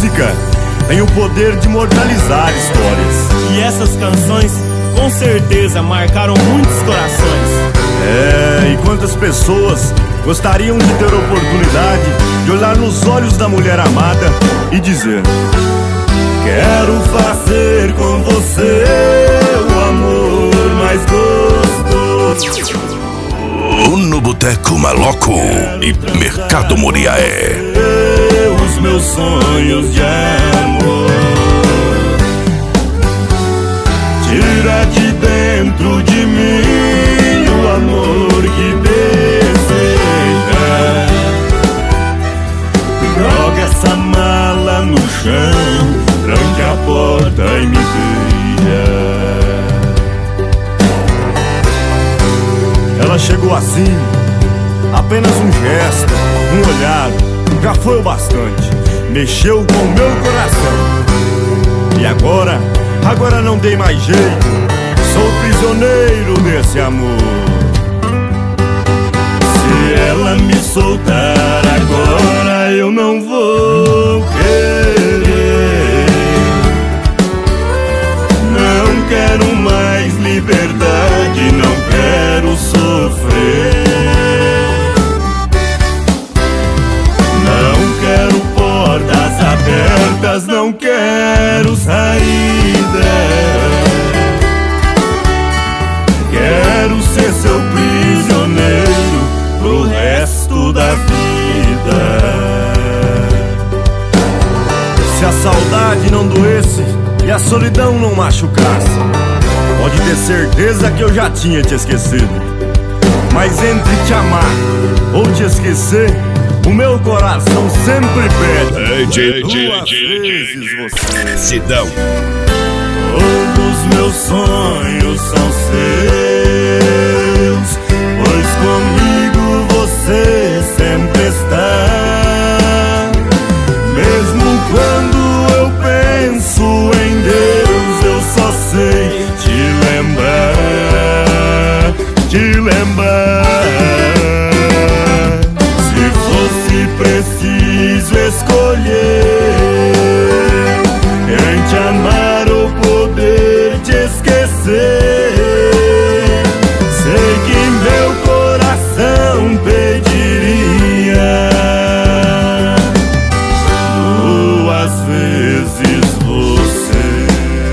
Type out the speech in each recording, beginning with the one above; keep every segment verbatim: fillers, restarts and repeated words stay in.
música tem o poder de imortalizar histórias. E essas canções com certeza marcaram muitos corações. É, e quantas pessoas gostariam de ter a oportunidade de olhar nos olhos da mulher amada e dizer: quero fazer com você o amor mais gostoso. No Boteco Maloco e Mercado Muriaé. Os meus sonhos de amor, tira de dentro de mim o amor que deseja. Joga essa mala no chão, tranque a porta e me beija. Ela chegou assim, apenas um gesto, um olhar, já foi o bastante. Mexeu com o meu coração. E agora, agora não tem mais jeito, sou prisioneiro desse amor. Se ela me soltar agora, eu não vou querer. Não quero mais liberdade, não quero sofrer. Não quero portas abertas, não quero saída. Quero ser seu prisioneiro pro resto da vida. Se a saudade não doesse e a solidão não machucasse, pode ter certeza que eu já tinha te esquecido. Mas entre te amar ou te esquecer, o meu coração sempre pede duas vezes você. Sidão. Todos meus sonhos são seus, pois comigo você sempre está. Mesmo quando eu penso em Deus, eu só sei te lembrar, te lembrar. Se fosse preciso escolher em te amar ou poder te esquecer, sei que meu coração pediria duas vezes você.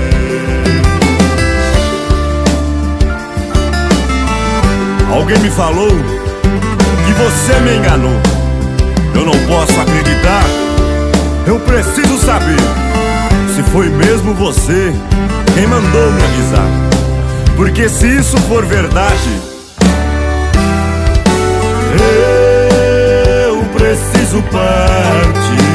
Alguém me falou que você me enganou. Eu não posso acreditar, eu preciso saber se foi mesmo você quem mandou me avisar. Porque se isso for verdade, eu preciso partir.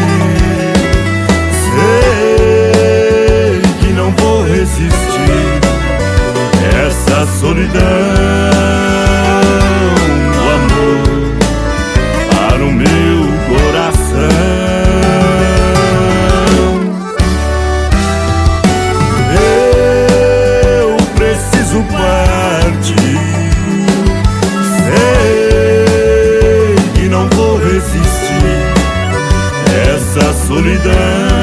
Sei que não vou resistir essa solidão. O amor para o meu coração. Eu preciso partir. Sei que não vou resistir essa solidão.